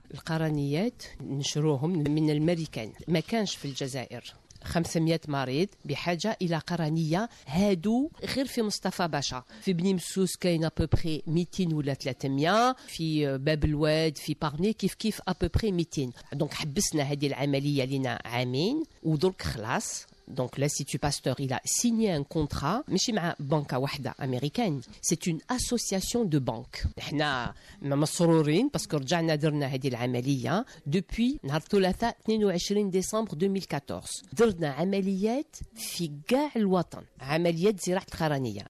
القرنيات نشروهم من الامريكان، ما كانش في الجزائر 500 مريض بحاجة إلى قرنية. هادو غير في مصطفى باشا، في بني مسوس كاين أبوبخي 200 ولا 300، في باب الواد في بارني كيف أبوبخي 200. دونك حبسنا هذه العملية لنا عامين ودرك خلاص. Donc l'Institut Pasteur, il a signé un contrat ماشي مع بنكة واحدة أمريكان، c'est une association de banques. احنا مسرورين باسكو رجعنا درنا هذه العملية depuis نهار الثلاثاء 22 ديسمبر 2014. درنا عمليات في كاع الوطن، عمليات زراعة قرنية.